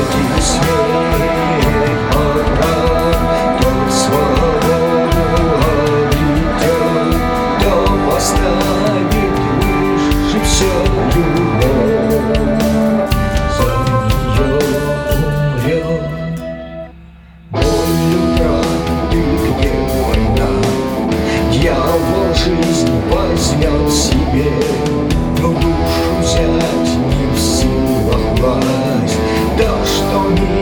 и смерть пора. Тот свободу обретет, кто поставит выше все любовь. За нее умрет. Болью правды, где война, дьявол жизнь возьмет себе, но душу взять не в силах власть. Да что мир